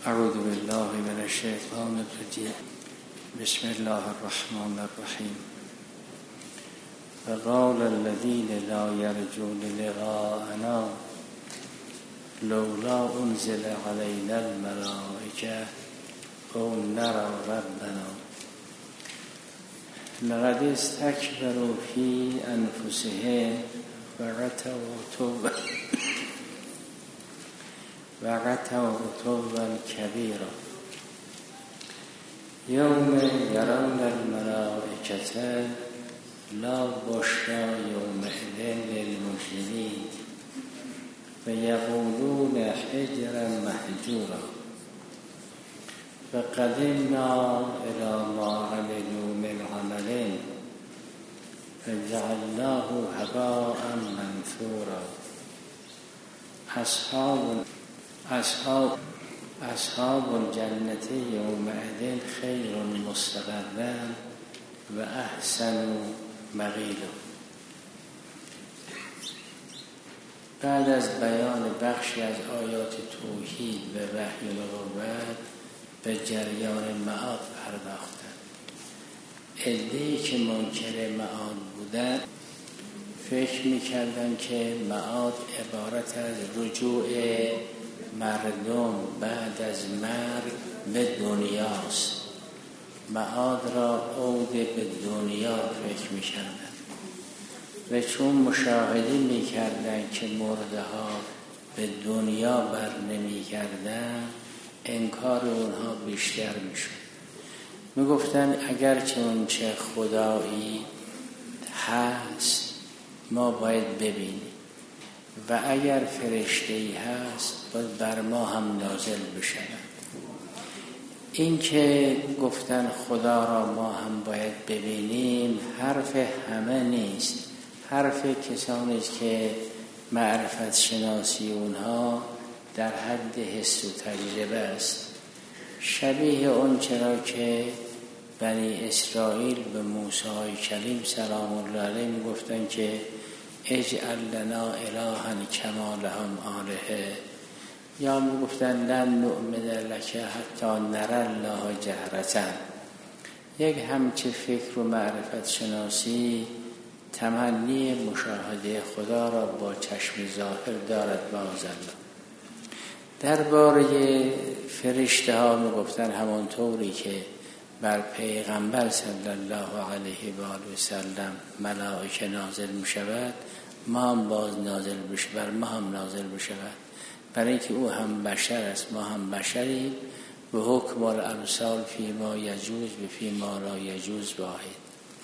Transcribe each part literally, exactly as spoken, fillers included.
اعوذ بالله من الشیطان الرجیم. بسم الله الرحمن الرحیم. وقال الذين لا يرجون لقاءنا لولا انزل علينا الملائكة او نرى ربنا لقد استكبروا في انفسهم وعتوا عتوا وعتوا عتوا كبيرا يوم يرون الملائكة لا بشرى يومئذ للمجرمين ويقولون حجرا محجورا وقدمنا إلى ما عملوا من عمل فجعلناه هباء منثورا أصحاب أصحاب أصحاب الجنة يومئذ خير مستقرا وأحسن مقیلا. بعد از بیان بخشی از آیات توحید و وحی نبوت به جریان معاد پرداختند. عده‌ای که منکر معاد بودند فکر می‌کردند که معاد عبارت از رجوع مردم بعد از مرگ به دنیاست. معاد را عود به دنیا فکر می‌کردند و چون مشاهده می‌کردند که مرده ها به دنیا بر نمی‌گردند انکار اونها بیشتر می‌شد. می‌گفتند اگرچه اون چه خدایی هست ما باید ببینیم و اگر فرشته‌ای هست باید بر ما هم نازل بشود. این که گفتن خدا را ما هم باید ببینیم حرف همه نیست، حرف کسانی است که معرفت شناسی اونها در حد حس و تجربه است. شبیه اون چرا که بنی اسرائیل به موسی کلیم سلام الله علیه میگفتن که اجعل لنا الها کما لهم آلهه، یا میگفتن لن نؤمن لک حتی نری الله جهرة. یک همچه فکر و معرفت شناسی تمنی مشاهده خدا را با چشم ظاهر دارد معاذالله. درباره فرشته ها میگفتن همانطوری که بر پیغمبر صلی الله علیه و آله و سلم ملائکه نازل می شود ما هم باز نازل بشه بر ما هم نازل بشود، برای اینکه او هم بشر است ما هم بشریم. به حکم الامثال فی ما یجوز و فی ما لا یجوز واحد.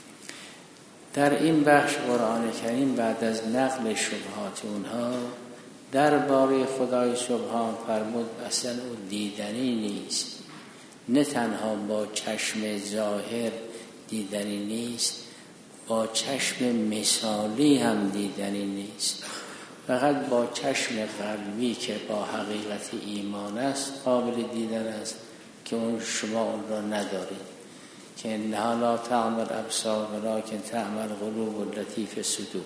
در این بخش قرآن کریم بعد از نقل شبهات اونها درباره خدای سبحان فرمود اصلا او دیدنی نیست. نه تنها با چشم ظاهر دیدنی نیست، با چشم مثالی هم دیدنی نیست. فقط با چشم قلبی که با حقیقت ایمان است قابل دیدن است که اون شما اون را ندارید. که انها لا تعمل الابصار ولکن تعمل القلوب التي فی الصدور.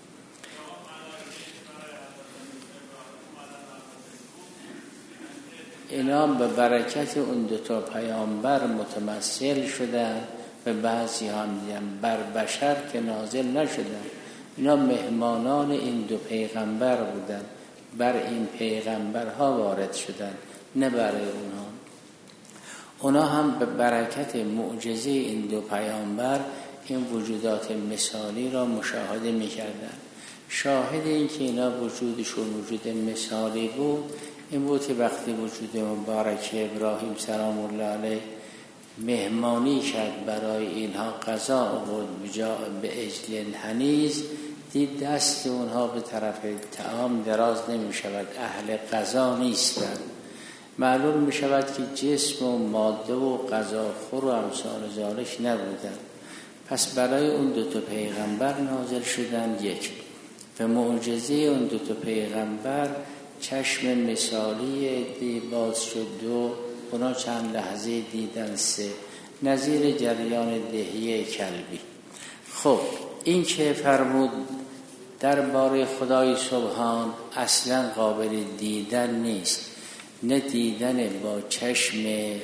اینا به برکت اون دو تا پیامبر متمثل شدن و بعضی هم دیدن بر بشر که نازل نشدن. اینا مهمانان این دو پیغمبر بودن، بر این پیغمبرها وارد شدن نه برای اونها. اونا هم به برکت معجزه این دو پیامبر این وجودات مثالی را مشاهده می‌کردن. شاهد این که اینا وجودشون وجود مثالی بود این بود که وقتی وجود مبارک ابراهیم سلام الله علیه مهمانی کرد برای اینها غذا آورد به عجل حنیذ، دید دست اونها به طرف طعام دراز نمی شود، اهل غذا نیستند. معلوم می شود که جسم و ماده و غذا خور و امثال ذالک نبودند. پس برای اون دو تا پیغمبر نازل شدن یک، به معجزه اون دو تا پیغمبر چشم مثالی دی باز شد دو، اونا چند لحظه دیدن سه، نظیر جریان دهیه کلبی. خب این که فرمود درباره خدای سبحان اصلا قابل دیدن نیست، نه دیدن با چشم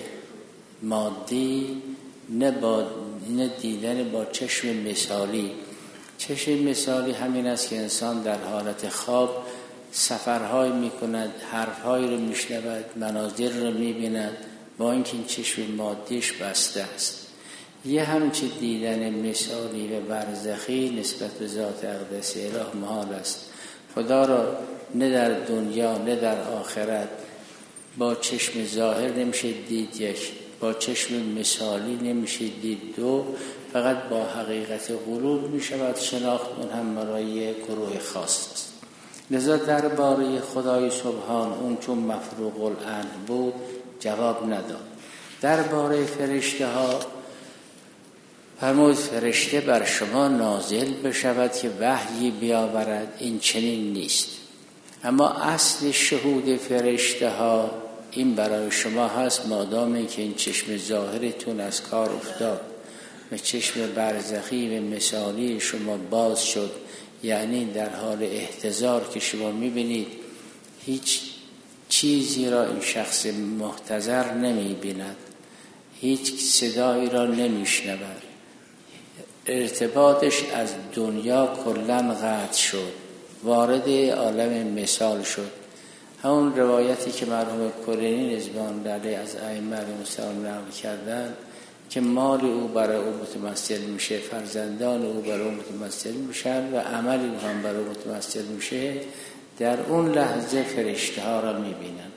مادی، نه, با نه دیدن با چشم مثالی. چشم مثالی همین است که انسان در حالت خواب سفرهای میکند، حرفهای رو میشنود، مناظر رو میبیند، با اینکه این چشم مادیش بسته است. یه همچه دیدن مثالی و برزخی نسبت به ذات اقدس اله محال است. خدا را نه در دنیا نه در آخرت با چشم ظاهر نمیشه دید، یک با چشم مثالی نمیشه دید، دو فقط با حقیقت قلوب میشود شناخت. اون هم برای گروه خاص است. لذا درباره خدای سبحان اون چون مفروق العقل بود جواب نداد. درباره فرشته ها فرمود فرشته بر شما نازل بشود که وحی بیاورد، این چنین نیست. اما اصل شهود فرشته ها این برای شما هست، مادامی که این چشم ظاهرتون از کار افتاد و چشم برزخی و مثالی شما باز شد، یعنی در حال احتضار که شما میبینید هیچ چیزی را این شخص محتضر نمیبیند، هیچ صدایی را نمیشنود، ارتباطش از دنیا کلن قطع شد، وارد عالم مثال شد. همون روایتی که مرحوم کلینی رضوان الله از ائمه علیهم السلام نقل کردن که مال او برای او متمثل میشه، فرزندان او برای او متمثل میشن و عملی هم برای او متمثل میشه، در اون لحظه فرشته ها را میبینن.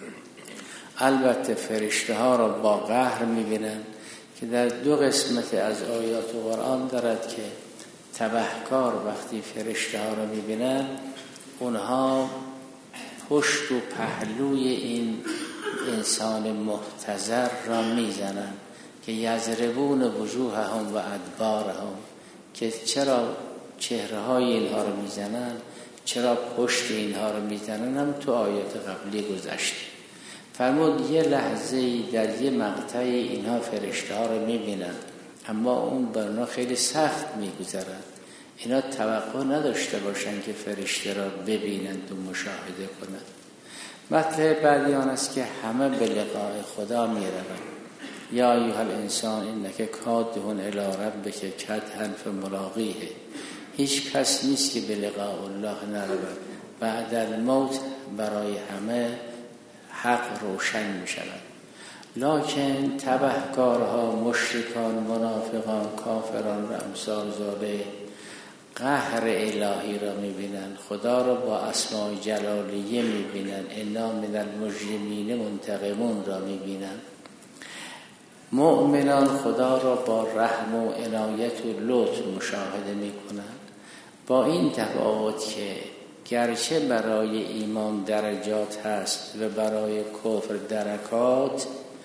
البته فرشته ها را با قهر میبینن که در دو قسمت از آیات قرآن دارد که تبهکار وقتی فرشته ها را میبینن اونها پشت و پهلوی این انسان محتضر را میزنن که یضربون وجوههم و ادبارهم، که چرا چهره های اینها را میزنن، چرا پشت اینها را میزنن، هم تو آیات قبلی گذشته. فرمود یه لحظه در یه مقطعی اینها فرشته ها رو میبینن، اما اون برنا خیلی سخت میگذرن. اینا توقع نداشته باشن که فرشته را ببینند و مشاهده کنند. مطلب بعدی آن است که همه به لقاء خدا میروند. یا ایها الانسان انک کادحون الی ربک کدحا فملاقیه. هیچ کس نیست که به لقاء الله نرود. بعد الموت برای همه حق روشن می شود. لکن تبهکارها، مشرکان، منافقان، کافران و امثال ذالک قهر الهی را می بینند، خدا را با اسماء جلالیه می بینند، انا من المجرمین منتقمون را می بینند. مؤمنان خدا را با رحم و عنایت و لطف مشاهده می کنند، با این تفاوت که گرچه برای ایمان درجات هست و برای کفر درکات،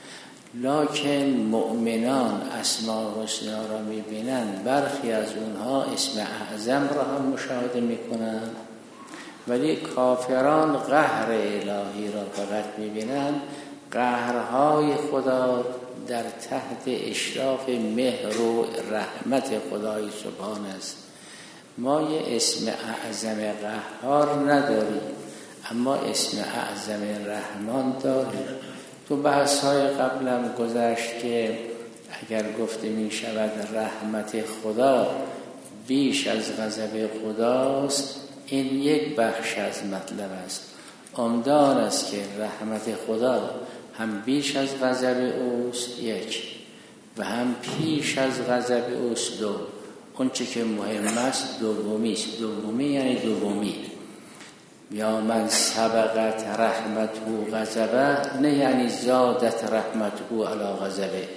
لکن مؤمنان اسماء حسنا را میبینند، برخی از اونها اسم اعظم را هم مشاهده میکنند، ولی کافران قهر الهی را فقط میبینند. قهرهای خدا در تحت اشراف مهر و رحمت خدای سبحان است. ما یه اسم اعظم قهار نداریم، اما اسم اعظم رحمان داریم. تو بحث‌های قبلم گذشت که اگر گفته می شود رحمت خدا بیش از غضب خداست، این یک بخش از مطلب است. عمدان است که رحمت خدا هم بیش از غضب اوست یک، و هم پیش از غضب اوست دو. اون چه که مهم است دومی است. دومی یعنی دومی. یا من سبقت رحمته غضبه، نه یعنی زادت رحمته علی غضبه.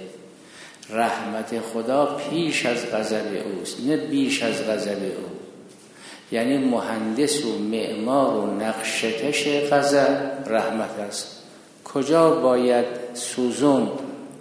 رحمت خدا پیش از غضب اوست، نه بیش از غضب او. یعنی مهندس و معمار و نقشه‌کش غضب رحمت است. کجا باید سوزون،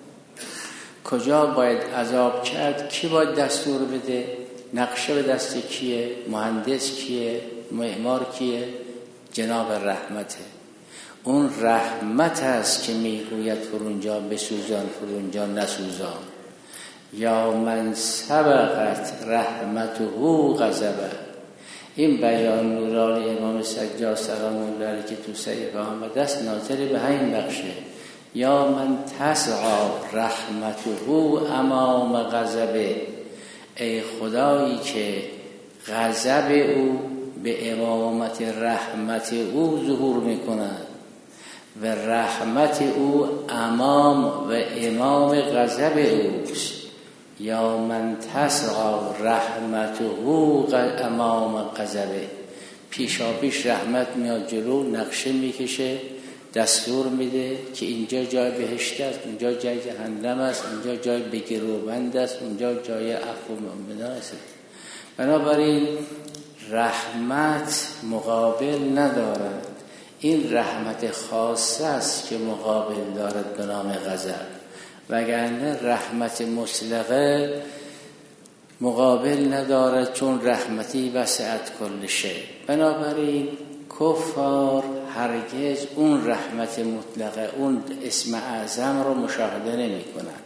کجا باید عذاب کرد، کی باید دستور بده؟ نقشه به دست کیه؟ مهندس کیه؟ معمار کیه؟ جناب رحمته. اون رحمت است که میگوید فرونجا بسوزان فرونجا نسوزان. یا من سبقت رحمته غضبه، این بیان نورانی امام سجاد سلام الله علیه که تو صحیفه آمده است ناظر به همین بخشه. یا من تسعی رحمته امام غضبه، ای خدایی که غضب او به امامت رحمت او ظهور میکند و رحمت او امام و امام غضب اوست. یا من تسعی رحمته امام غضبه، پیشا پیش رحمت میاد جلو، نقشه میکشه، دستور میده که اینجا جای بهشت است، اینجا جای جهنم است، اینجا جای بگیروبند است، اونجا جای عفو مؤمنان است. بنابراین رحمت مقابل ندارد. این رحمت خاصه است که مقابل دارد به نام غضب، وگرنه رحمت مطلقه مقابل ندارد، چون رحمتی وسعت کل شی. بنابراین کفار هرگز اون رحمت مطلقه، اون اسم اعظم رو مشاهده نمی کنند.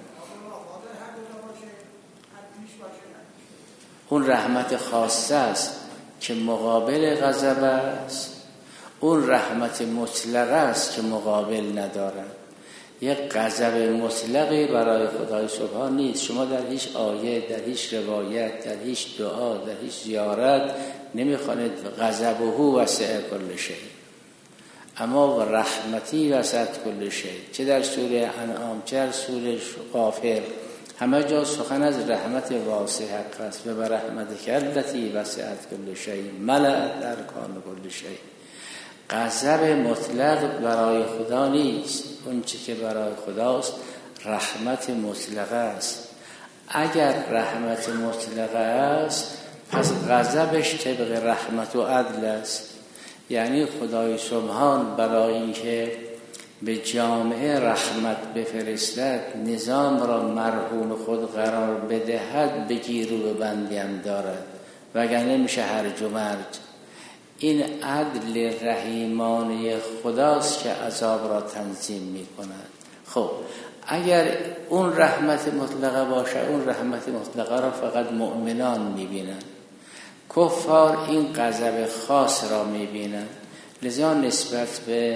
اون رحمت خاصه است که مقابل غضب است، اون رحمت مطلقه است که مقابل ندارد. یک غضب مطلقی برای خدای سبحان نیست. شما در هیچ آیه، در هیچ روایت، در هیچ دعا، در هیچ زیارت نمیخوانید غضبه وسع کل شی، اما و رحمتی وسع کل شی. چه در سوره انعام چه در سوره غافر، همه جا سخن از رحمت واسع حق است. و بر رحمتک التی وسعت کل شی ملأت ارکان کل شی. غضب مطلق برای خدا نیست. اون چی که برای خداست رحمت مطلقه است. اگر رحمت مطلقه است پس غضبش طبق رحمت و عدل است. یعنی خدای سبحان برای اینکه به جامعه رحمت بفرستد، نظام را مرحوم خود قرار بدهد، بگیر و ببندیم دارد، وگرنه میشه هرج و مرج. این عدل رحیمانه خداست که عذاب را تنظیم می کند. خب اگر اون رحمت مطلقه باشه، اون رحمت مطلقه را فقط مؤمنان می بینند. کفار این غضب خاص را می بینند. لذا نسبت به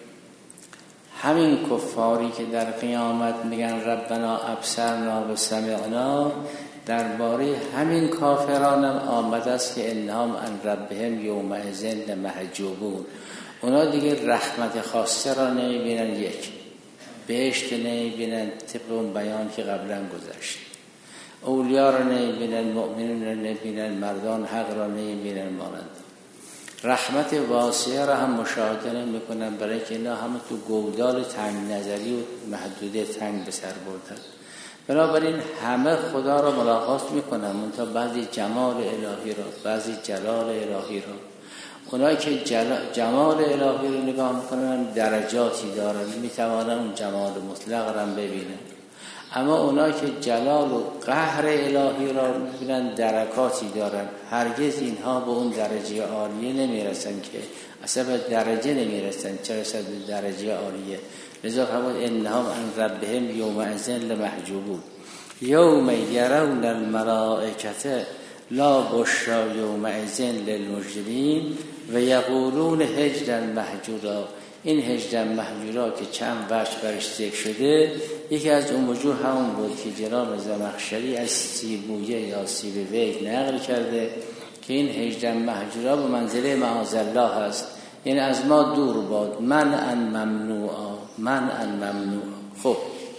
همین کفاری که در قیامت میگن ربنا ابصرنا و سمعنا، درباره همین کافران هم آمده است که انهم عن ربهم یومئذ لمحجوبون. اونا دیگه رحمت خاصه را نمیبینن، یک بهشت نمیبینن طبق اون بیان که قبلا گذشت، اولیا را نمیبینن، مؤمنین را نمیبینن، مردان حق را نمیبینن. مانند رحمت واسعه را هم مشاهده نمیکنن، برای که اینا همه تو گودال تنگ نظری و محدوده تنگ به سر بردن. بنابراین همه خدا را ملاقات میکنن، منتها بعضی جمال الهی را، بعضی جلال الهی را. اونایی که جمال الهی رو نگاه میکنن درجاتی دارن، میتوانن اون جمال مطلق را ببینن. اما اونایی که جلال و قهر الهی را میبینن درکاتی دارن. هرگز اینها به اون درجه عالیه نمیرسن، که اصلا به درجه نمیرسن، چه رسد به درجه عالیه. لذا فرمود انهم عن ربهم یومئذ لمحجوبون یوم یرون الملائکة لا بشری یومئذ للمجرمین و یقولون هجرا محجورا. این هجرا محجورا که چند وجه برش ذکر شده، یکی از اون وجوه همون بود که جناب زمخشری از سیبویه یا سیبویه نقل کرده که این هجرا محجورا به منزله معاذالله هست، یعنی از ما دور باد، من ان ممنوعا، من ان ممنوعا. خب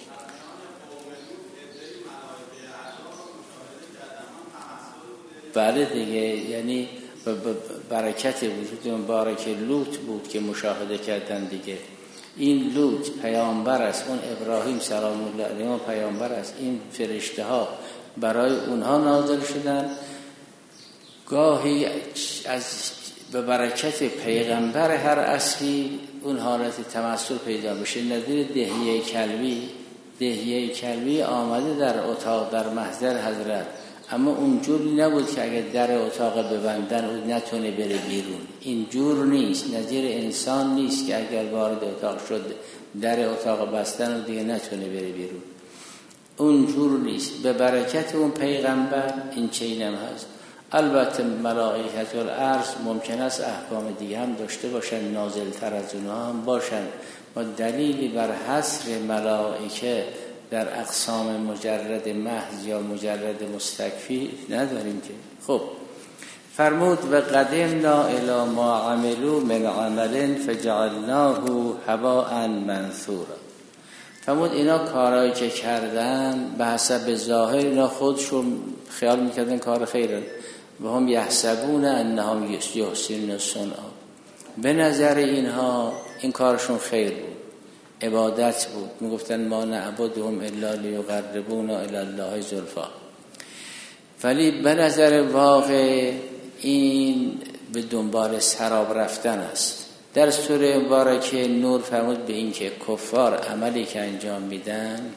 بله دیگه، یعنی برکت وجود مبارک لوط بود که مشاهده کردن دیگه. این لوط پیامبر است، اون ابراهیم سلام الله علیه پیامبر است. این فرشته ها برای اونها نازل شدن. گاهی از به برکت پیغمبر هر اصلی اون حالت تمثل پیدا بشه. نظیر دهیه کلبی، دهیه کلبی آمده در اتاق در محضر حضرت، اما اونجوری نبود که اگر در اتاق ببندن او نتونه بره بیرون. اینجور نیست، نظیر انسان نیست که اگر وارد اتاق شد در اتاق بستن و دیگه نتونه بره بیرون. اونجور نیست. به برکت اون پیغمبر این چینم هست. البته ملائکه الارض ممکن است احکام دیگه هم داشته باشن، نازل تر از اونها هم باشن. ما دلیلی بر حصر ملائکه در اقسام مجرد محض یا مجرد مستکفی نداریم که. خب فرمود و قدمنا الی ما عملوا من عمل فجعلناه هباء منثورا. فرمود اینا کارایی که کردن به حسب ظاهر اینا خودشون خیال میکردن کار خیره و هم یحسبون انهم یحسنون صنعا، به نظر اینها این کارشون خیر بود، عبادت بود، میگفتن ما نعبدهم الا لیقربونا الی الله زلفا، ولی به نظر واقع این به دنبال سراب رفتن است. در سوره مبارکه نور فرمود به این که کفار عملی که انجام میدن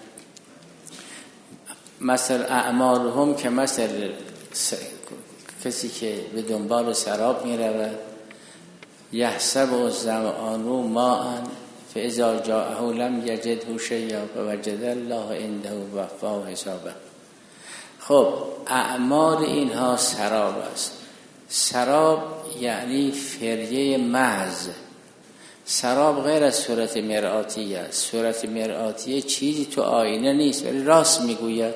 مثل اعمالهم که مثل کسی که به دنبال سراب میرود، یحسب الظمآن ماء فاذا جاءه لم یجده شیئا فوجد الله عنده وفاه حسابه. خب اعمال اینها سراب است. سراب یعنی فریه محض. سراب غیر از صورت مرآتی است. صورت مرآتی چیزی تو آینه نیست ولی راست میگوید.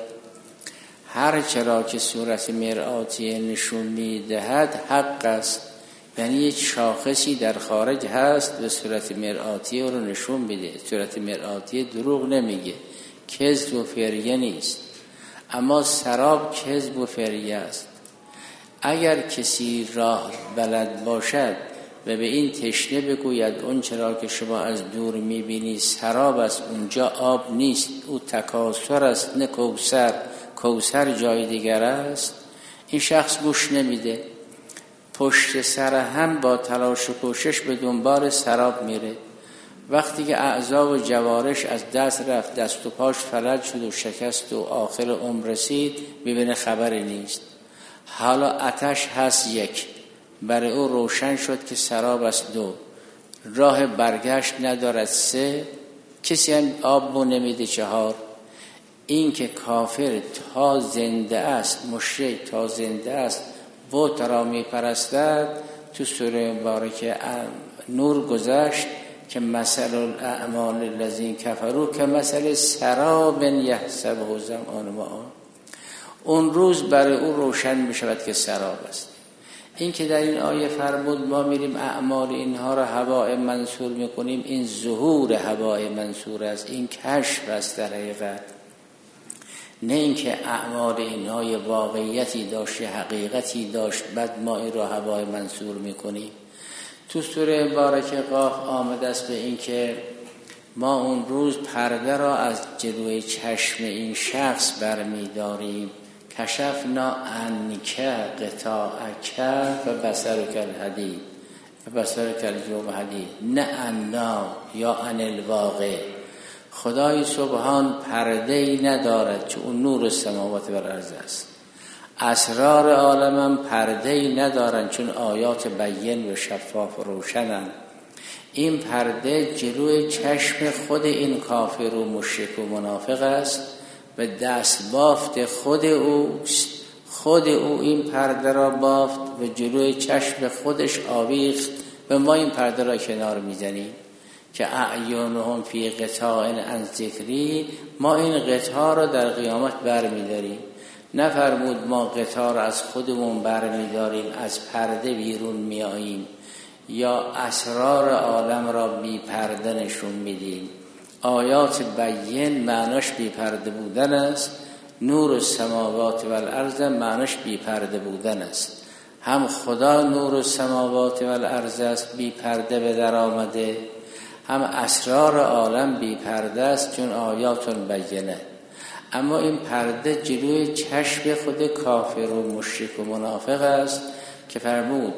هر چرا که صورت مرآتی نشون میدهد حق است، یعنی یک شاخصی در خارج هست به صورت مرآتی رو نشون میده. صورت مرآتی دروغ نمیگه، کذب و فریه نیست. اما سراب کذب و فریه است. اگر کسی راه بلد باشد و به این تشنه بگوید اون چرا که شما از دور میبینی سراب است، اونجا آب نیست، او تکاثر است نه کوثر، کوثر جای دیگر است، این شخص گوش نمیده. پشت سر هم با تلاش و کوشش به دنبال سراب میره. وقتی که اعضا و جوارش از دست رفت، دست و پاش فلج شد و شکست و آخر عمر رسید، میبینه خبری نیست. حالا آتش هست یک، برای او روشن شد که سراب است دو، راه برگشت ندارد سه، کسی هم آب بو نمیده چهار. این که کافر تا زنده است، مشرک تا زنده است بت را میپرستد، تو سوره مبارکه نور گذشت که مثل الاعمال الذین کفروا که مثل سراب یحسبه الظمآن ماء. اون روز برای او روشن می شود که سراب است. این که در این آیه فرمود ما میریم اعمال اینها را هباء منثور میکنیم، این ظهور هباء منثور است، این کشف است در حقیقت. نه اینکه اعمال اینها یه واقعیتی داشت، حقیقتی داشت، بعد ما این را هباء منثور میکنیم. تو سوره مبارکه قاف آمده است به این که ما اون روز پرده را از جلوی چشم این شخص برمیداریم. کشفنا عنک غطاءک و بصرک الحدید و بصرک الجوم حدید، نه عنا یا عن الواقع. خدای سبحان پرده‌ای ندارد که اون نور السماوات و الارض است. اسرار عالمم پرده‌ای ندارن چون آیات بیان و شفاف و روشنن. این پرده جلوی چشم خود این کافر و مشرک و منافق است و دست بافت خود اوست. خود او این پرده را بافت و جلوی چشم خودش آویخت و ما این پرده را کنار میزنیم که اعیانهم فی غطاء عن ذکری. ما این غطا را در قیامت برمیداریم. نفرمود ما غطا را از خودمون برمیداریم، از پرده بیرون میاییم یا اسرار عالم را بی پرده نشون میدیم. آیات بیان معناش بی پرده بودن است، نور السماوات و الارض معناش بی پرده بودن است. هم خدا نور السماوات و الارض است، بی پرده به در آمده، هم اسرار عالم بی پرده است چون آیات بیانه. اما این پرده جلوی چشم خود کافر و مشرک و منافق است که فرمود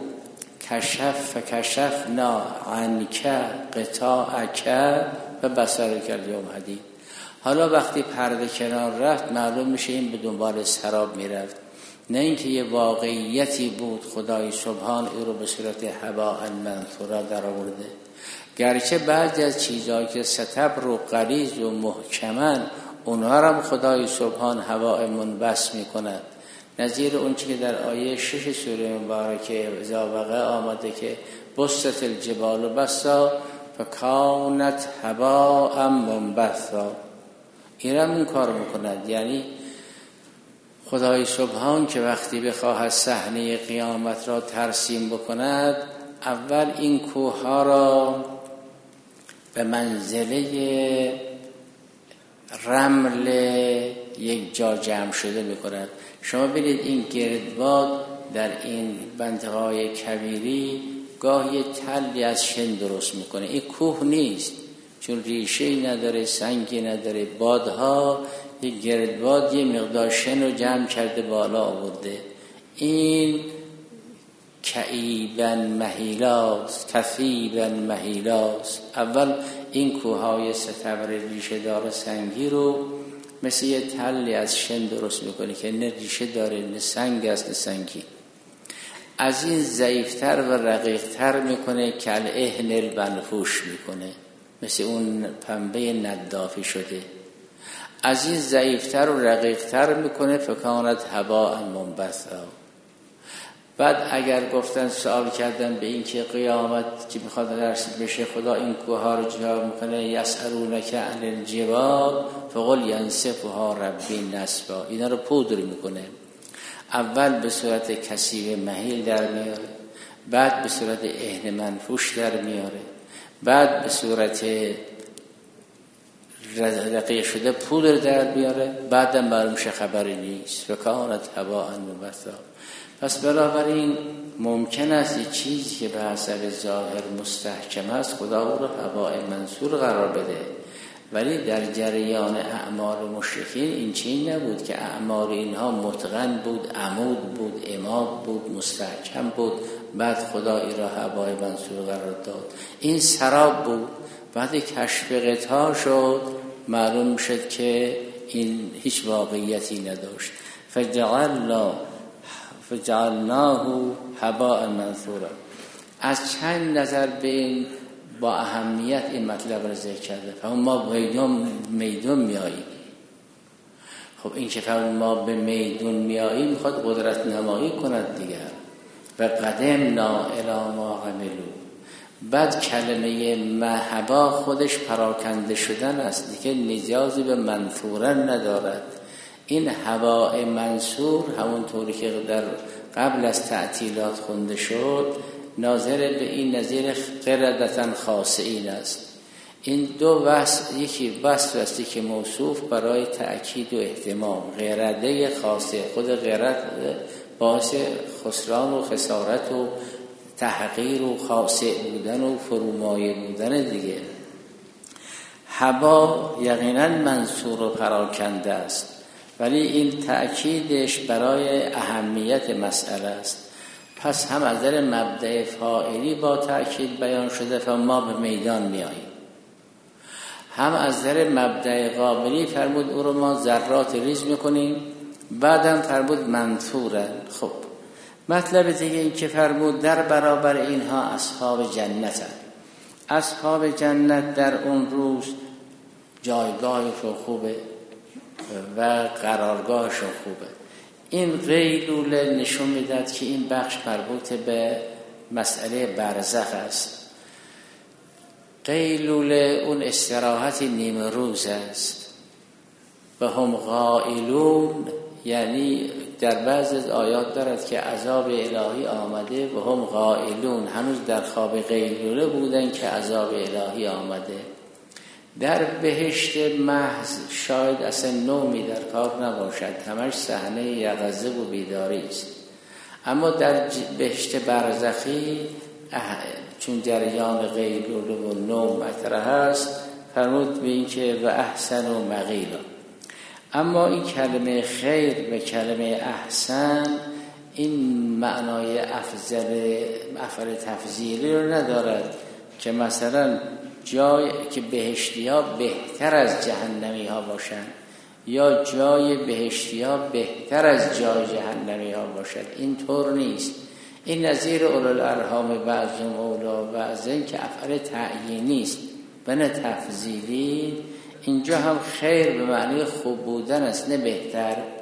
کشف فکشفنا عنک غطاءک و بصرک الجوم حدید. حالا وقتی پرده کنار رفت معلوم میشه این به دنبال سراب میرفت، نه اینکه یه واقعیتی بود خدای سبحان او رو به صورت هباء منثورا در آورده. گرچه بعضی از چیزهایی که ستبر و غلیظ و محکمن اونها را خدای سبحان هواء منبس میکند، نظیر اون چی که در آیه شش سوره مبارکه اذا وقع آمده که بسط الجبال بسا فکانت هباء منبثا، این هم این کار میکند. یعنی خدای سبحان که وقتی بخواهد صحنه قیامت را ترسیم بکند، اول این کوه ها را به منزله رمل یک جا جمع شده میکند. شما ببینید این گردباد در این بندهای کبیری گاهی تلی از شن درست میکنه. این کوه نیست، چون ریشه‌ای نداره، سنگی نداره. بادها یک گردباد یه مقدار شن رو جمع کرده بالا آورده. این کعیبا مهیلاست، کثیبا مهیلاست. اول این کوههای ستبر ریشه دار سنگی رو مثل یه تلی از شن درست میکنه که نه ریشه داره، نه سنگ است، نه سنگی. از این ضعیفتر و رقیقتر میکنه که الاهن البنفوش میکنه، مثل اون پنبه ندافی شده. از این ضعیفتر و رقیقتر میکنه فکانت هباء منبثا. بعد اگر گفتن سوال کردن به این که قیامت که میخواد رسید بشه، خدا این کوه ها رو جواب میکنه یسألونک عن الجبال فقل ینسفها ربی نسفا. اینا رو پودر میکنه. اول به صورت کثیب مهیل در میاره، بعد به صورت اهن منفوش در میاره، بعد به صورت رقیق شده پودر در میاره، بعدم معلوم شه خبری نیست. فکانت هباء منبثا. پس بنابراین ممکن است یه چیزی که به حسب ظاهر مستحکم است خدا او رو هباء منصور قرار بده، ولی در جریان اعمال مشرکین این چیزی نبود که اعمال اینها متقن بود، عمود بود، عماد بود، مستحکم بود، بعد خدا این را هباء منصور قرار داد. این سراب بود. بعد کشف غطا شد معلوم شد که این هیچ واقعیتی نداشت. فجعلنا فجعلناه هباء منثورا. از چند نظر به این با اهمیت این مطلب را ذکر کرده. فهم ما میدون میدون میاییم. خب این که فهم ما به میدون میاییم میخواد قدرت نمایی کند دیگر. و قدمنا الی ما عملوا. بعد کلمه محبا خودش پراکنده شدن است دیگه، نیازی به منثورن ندارد. این هباء منصور همون طوری که در قبل از تعطیلات خونده شد ناظر به این نظیر قردتن خاصین است. این دو وصف، یکی وصف است که موصوف برای تأکید و اهتمام. قرده خاصه، خود قرد باعث خسران و خسارت و تحقیر و خاصه بودن و فرومایه بودن دیگه. هبا یقینا منصور و پراکنده است، ولی این تأکیدش برای اهمیت مسئله است. پس هم از نظر مبدأ فاعلی با تأکید بیان شده فما به میدان میاییم، هم از نظر مبدأ قابلی فرمود او رو ما ذرات ریز میکنیم، بعدم فرمود منثورن. خب مطلب دیگه این که فرمود در برابر اینها اصحاب جنتن. اصحاب جنت در اون روز جایگاهشون خوبه و قرارگاهشون خوبه. این قیلوله نشون میداد که این بخش مربوط به مسئله برزخ است. قیلوله اون استراحت نیم روز است. و هم غائلون، یعنی در بعض از آیات دارد که عذاب الهی آمده و هم غائلون، هنوز در خواب قیلوله بودن که عذاب الهی آمده. در بهشت محض شاید اصلا نومی در کار نباشد، همش صحنه یقظه و بیداری است. اما در بهشت برزخی چون جریان قیلوله و نوم مطرح است فرمود به این که و احسن و مقیلا. اما این کلمه خیر و کلمه احسن این معنای افضل افعال تفضیلی رو ندارد که مثلا جای که بهشتی ها بهتر از جهنمی ها باشند یا جای بهشتی ها بهتر از جای جهنمی ها باشد. این طور نیست. این نظیر اولوالارحام بعضهم اولا بعضن که افعال تعیینی است و نه تفضیلی. اینجا هم خیر به معنی خوب بودن است نه بهتر.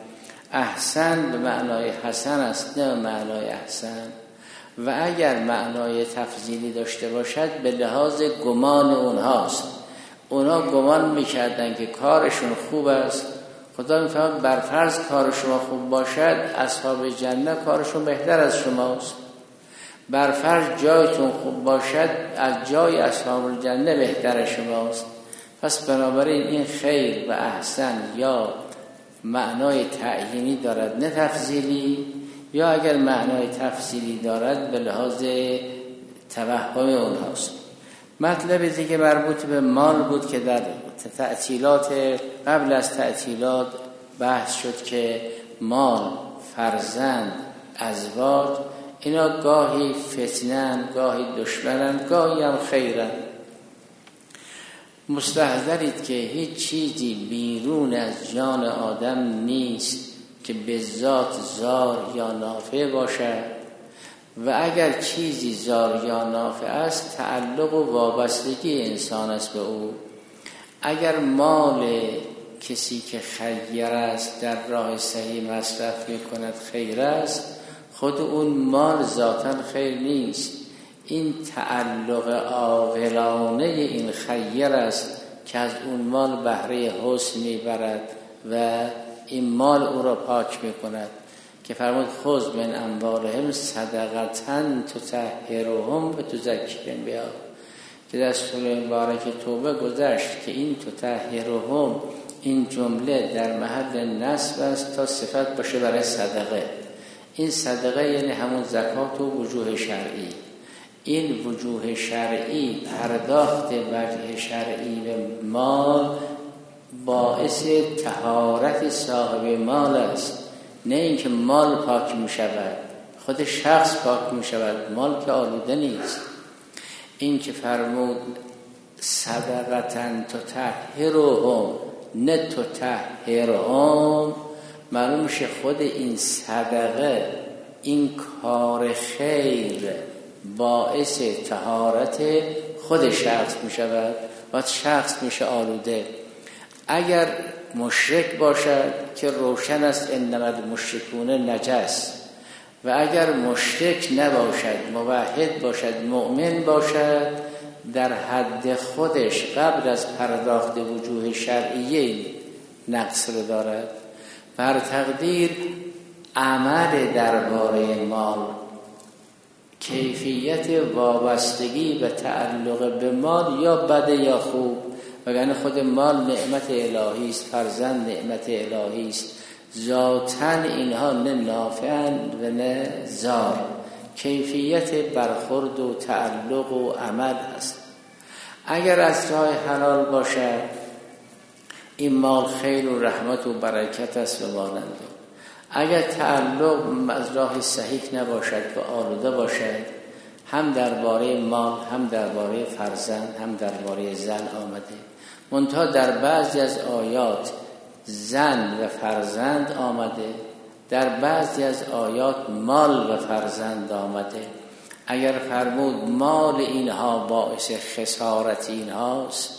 احسن به معنای حسن است، نه معنای احسن. و اگر معنای تفضیلی داشته باشد به لحاظ گمان اونهاست. اونا گمان میکردن که کارشون خوب است، خدا میفهمد برفرض کار شما خوب باشد اصحاب جنت کارشون بهتر از شماست. برفرض جایتون خوب باشد از جای اصحاب الجنه بهتر شماست. پس بنابراین این خیر و احسن یا معنای تعیینی دارد نه تفضیلی، یا اگر معنای تفضیلی دارد به لحاظ توهم اونهاست. مطلب دیگه مربوط به مال بود که در تعطیلات قبل از تعطیلات بحث شد که مال، فرزند، ازواج اینا گاهی فتنن، گاهی دشمنن، گاهی هم خیرن. مستحضرید که هیچ چیزی بیرون از جان آدم نیست که به ذات زار یا نافع باشد و اگر چیزی زار یا نافع است تعلق و وابستگی انسان است به او. اگر مال کسی که خیر است در راه صحیح مصرف می‌کند خیر است، خود اون مال ذاتاً خیر نیست. این تعلق عاقلانه این خیر است که از اون مال بهره حسن میبرد و این مال او را پاک میکند که فرمود خذ من اموالهم صدقةً تطهرهم و تزکیهم بها، که در سوره مبارک توبه گذشت که این تطهرهم این جمله در محل نصب است تا صفت باشه برای صدقه. این صدقه یعنی همون زکات و وجوه شرعی. این وجوه شرعی، پرداخت وجه شرعی به مال باعث طهارت صاحب مال است، نه اینکه مال پاک می شود، خود شخص پاک می شود، مال که آلوده نیست. این که فرمود صدقةً تطهرهم نه تطهرهم، معلوم میشه خود این صدقه، این کار خیر باعث طهارت خود شخص می شود و شخص میشه آلوده. اگر مشرک باشد که روشن است انما المشرکون نجس، و اگر مشرک نباشد، موحد باشد، مؤمن باشد، در حد خودش قبل از پرداخت وجوه شرعیه نقص رو دارد. بر تقدیر عمل درباره مال، کیفیت وابستگی و تعلق به مال یا بده یا خوب، وگرنه خود مال نعمت الهی است، فرزند نعمت الهی است، ذاتاً اینها نه نافعند و نه ضار. کیفیت برخورد و تعلق و عمل است. اگر از راه حلال باشد این مال خیر و رحمت و برکت است و مانند. اگر تعلق از راه صحیح نباشد و آلوده باشد، هم درباره مال، هم درباره فرزند، هم درباره زن آمده. منتها در بعضی از آیات زن و فرزند آمده، در بعضی از آیات مال و فرزند آمده. اگر فرمود مال اینها باعث خسارت اینهاست،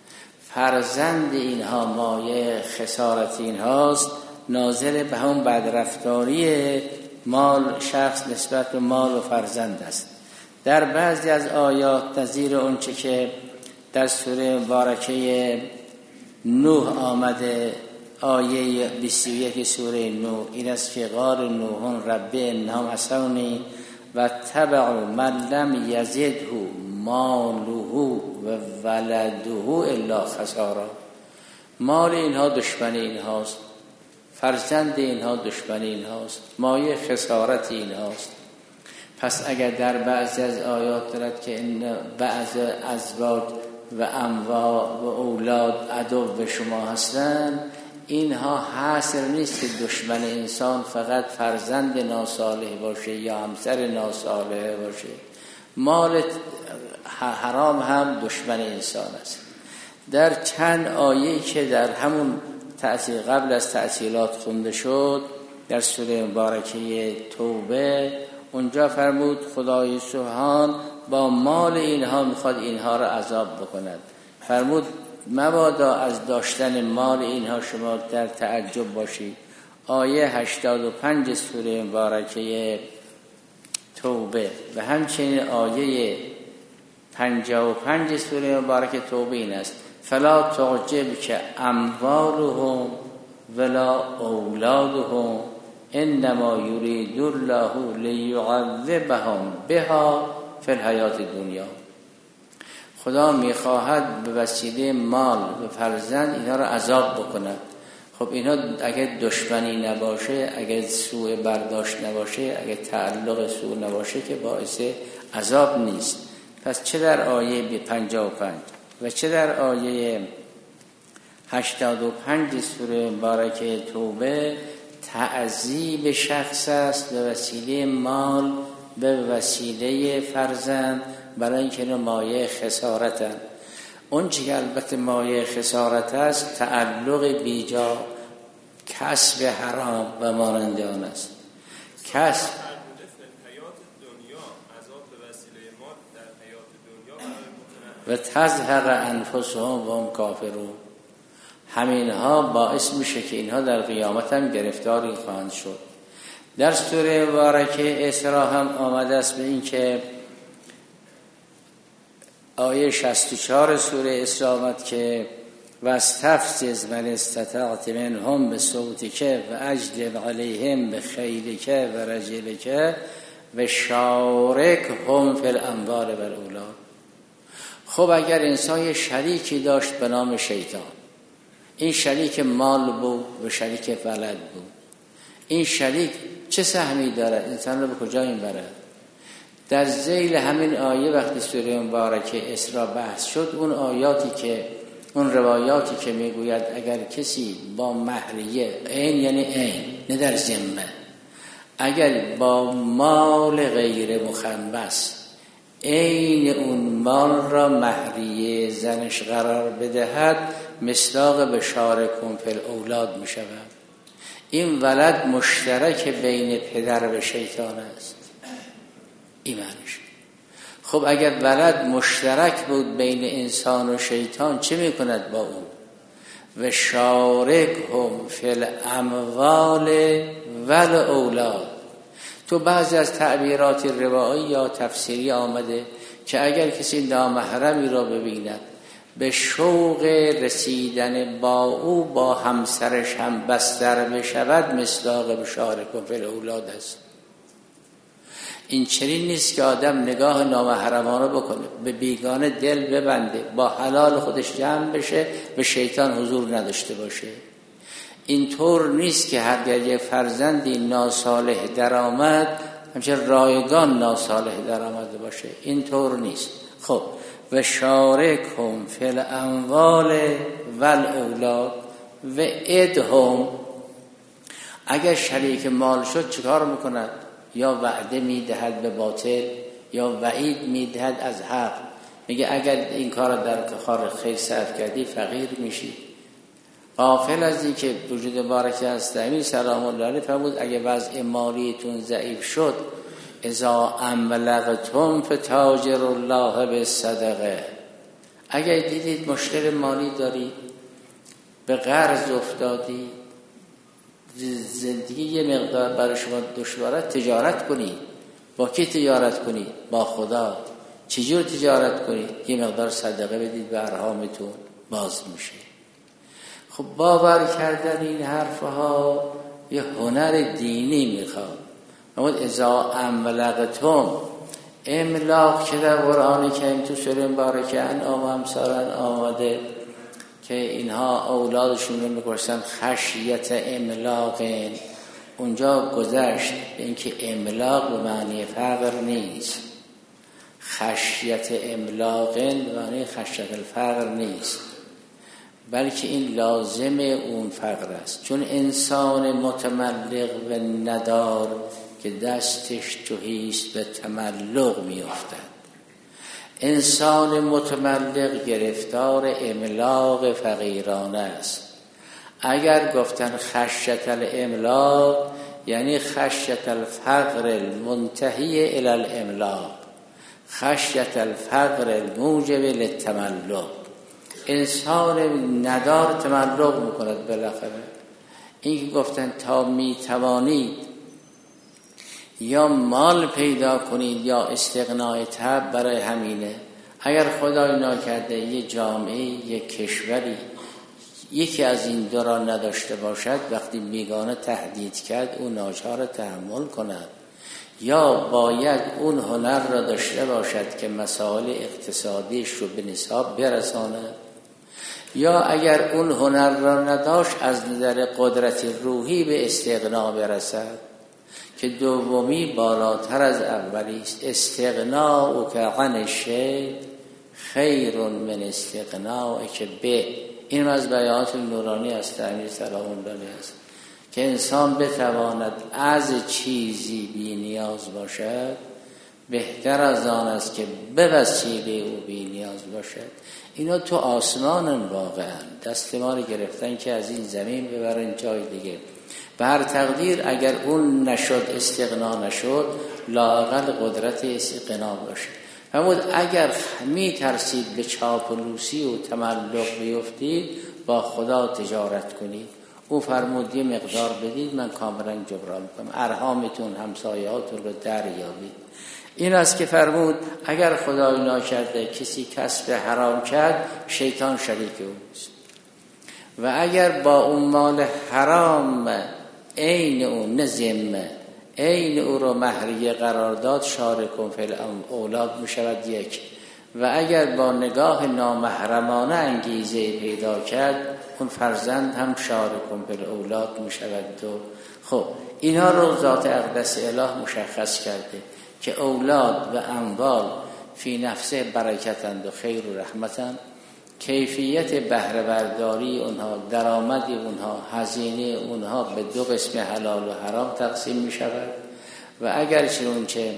فرزند اینها مایه خسارت اینهاست، ناظر به همون بدرفتاری مال شخص نسبت به مال و فرزند است. در بعضی از آیات نظیر اونچه که در سوره مبارکه نوح آمده، آیه بیست و یک سوره نوح این است که قال نوح رب انهم عصونی و تبعوا من لم یزده ماله و ولده الا خسارا. مال اینها دشمن اینهاست، فرزند اینها دشمن اینهاست، مایه خسارت اینهاست. پس اگر در بعضی از آیات دارد که این بعض ازواج و اموال و اولاد عدو به شما هستند، اینها حاصل نیست که دشمن انسان فقط فرزند ناصالح باشه یا همسر ناصالح باشه. مال حرام هم دشمن انسان است. در چند آیه که در همون تأصیل قبل از تأصیلات خونده شد در سوره مبارکه توبه، اونجا فرمود خدای سبحان با مال اینها میخواد اینها را عذاب بکند. فرمود مبادا از داشتن مال اینها شما در تعجب باشید. آیه هشتاد و پنج سوره مبارکه توبه و همچنین آیه پنجاه و پنج سوره مبارکه توبه این است: فلا تعجب که اموالهم ولا اولادهم انما یرید الله لیعذبهم بها فی الحیات دنیا. خدا میخواهد به وسیله مال و فرزند اینها را عذاب بکند. خب اینها اگر دشمنی نباشه، اگر سوء برداشت نباشه، اگر تعلق سوء نباشه که باعث عذاب نیست. پس چه در آیه پنجاه و پنج و چه در آیه هشتاد و پنج سوره مبارکه توبه تعذیب شخص است به وسیله مال، به وسیله فرزند، برای اینکه اینا مایه خسارتن. اون چی که البته مایه خسارت است تعلق بیجا، کسب حرام و مانند آن است. کسب و تزهق انفسهم و هم کافرون، همینها باعث میشه که اینها در قیامت هم گرفتاری خواهند شد. در سوره مبارکه اسراء هم آمده است به این که آیه شصت و چهار سوره اسراء آمد که واستفزز من استطعت منهم بصوتک و اجلب علیهم بخیلک و رجلک و شارکهم فی الاموال والاولاد. خب اگر انسان یه شریکی داشت به نام شیطان، این شریک مال بود و شریک ولد بود، این شریک چه سهمی دارد؟ انسان رو به کجا میبرد؟ در ذیل همین آیه وقتی سوره مبارکه اسراء بحث شد، اون آیاتی که اون روایاتی که میگوید اگر کسی با مهریه، عین یعنی عین نه در ذمه، اگر با مال غیر مخنث عین اون مال را مهریه زنش قرار بدهد، مصداق بشارکم فی الاولاد می شود. این ولد مشترک بین پدر و شیطان است. این معنیش. خب اگر ولد مشترک بود بین انسان و شیطان چه می کند با اون؟ و شارکهم فی الاموال والاولاد. تو بعضی از تعبیرات روایی یا تفسیری آمده که اگر کسی نامحرمی را ببیند به شوق رسیدن با او با همسرش هم بستر بشود، مصداق بشارکم فی الاولاد است. این چنین نیست که آدم نگاه نامحرمانه بکنه، به بیگانه دل ببنده، با حلال خودش جمع بشه، به شیطان حضور نداشته باشه. این طور نیست که هر یک فرزندی ناصالح درآمد همچنین رایگان ناصالح درآمده باشه. این طور نیست. خب و شارکهم فی الاموال والاولاد و ادهم. اگر شریک مال شد چیکار میکند؟ یا وعده میدهد به باطل یا وعید میدهد از حق. میگه اگر این کار در کار خیر صرف کردی فقیر میشی. غافل از این که وجود بارکه است. امیر سلام الله علیه فرمود اگه وضع مالیتون ضعیف شد اذا املقتم فتاجر الله بالصدقه. اگر دیدید مشکل مالی داری، به قرض افتادی، زندگی یه مقدار برای شما دشواره، تجارت کنید. با کی تجارت کنید؟ با خدا. چجور تجارت کنید؟ یه مقدار صدقه بدید به ارحامتون، باز میشه. خب باور کردن این حرفها یه هنر دینی میخواد. اما اذا املقتم، املاق که در قرآن کریم تو سوره مبارکه انعام امثال آمده که اینها اولادشون رو می‌پرسن خشیت املاق. اونجا گذشت اینکه املاق به معنی فقر نیست، خشیت املاق به معنی خشیت الفقر نیست، بلکه این لازم اون فقر است. چون انسان متملق و ندار که دستش تهیست به تملق میافتد. انسان متملق گرفتار املاق فقیرانه است. اگر گفتن خشیت الاملاق یعنی خشیت الفقر المنتهی الی الاملاق، خشیت الفقر الموجب للتملق. انسان ندار تملق میکند بالاخره. این که گفتن تا می توانید یا مال پیدا کنید یا استغنای طبع، برای همینه. اگر خدای ناکرده یه جامعه، یه کشوری یکی از این دو را نداشته باشد، وقتی بیگانه تهدید کرد اون ناچار تحمل کند، یا باید اون هنر را داشته باشد که مسائل اقتصادیش رو به نصاب برساند، یا اگر اون هنر را نداشت از نظر قدرت روحی به استغنا برسد که دومی بالاتر از اولی است. استغنا و که عن شیء خیر من استغنا که به. این از بیانات نورانی است امیر سلام الله علیه است که انسان بتواند از چیزی بی نیاز باشد، بهتر از آن است که به وسیله او بی نیاز باشد. اینا تو آسمانن، واقعا دست ما رو گرفتن که از این زمین ببرن جای دیگه. به هر تقدیر اگر اون نشد، استغنا نشد، لااقل قدرت استغنا باشه. فرمود اگر می ترسید به چاپلوسی و تملق بیفتید، با خدا تجارت کنید. او فرمود یه مقدار بدید من کاملا جبران کنم، ارحامتون همسایهاتون رو دریابید. این است که فرمود اگر خدای ناکرده کسی کسب حرام کرد، شیطان شریک اوست، و اگر با اون مال حرام عین اون نزمه عین او رو مهریه قرار داد، شارکون فی الاولاد می شود یک. و اگر با نگاه نامحرمانه انگیزه پیدا کرد، اون فرزند هم شارکون فی الاولاد می شود دو. خب اینها رو ذات اقدس اله مشخص کرده که اولاد و اموال فی نفسه برکتند و خیر و رحمتند. کیفیت بهره برداری اونها، درآمد اونها، هزینه اونها به دو قسم حلال و حرام تقسیم می شود. و اگر چنانچه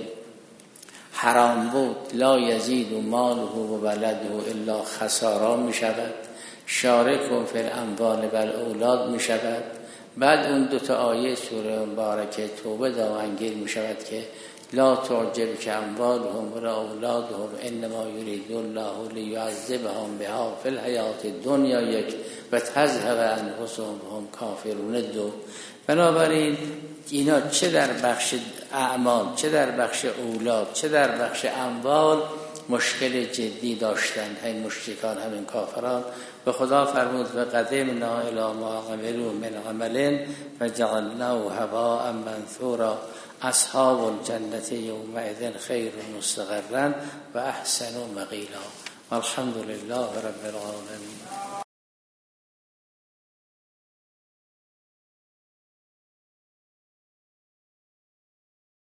حرام بود، لا یزید و ماله و ولده الا خسارا می شود، شارک فی الاموال و الاولاد می شود. بعد اون دوتا آیه سوره مبارکه توبه دامنگیر می شود که لا تعجب که اموالهم و اولادهم انما یرید الله لیعذبهم بها فی الحیات الدنیا یک و تذهب انفسهم هم کافرون دو. بنابراین اینا چه در بخش اعمال، چه در بخش اولاد، چه در بخش اموال مشکل جدی داشتند، همین مشرکان، همین کافران. به خدا فرمود و قدمنا الی ما عملوا من عمل فجعلناه هباء منثورا. اصحاب الجنة یومئذ خیر مستقرا و احسن مقیلا. والحمد لله رب العالمین.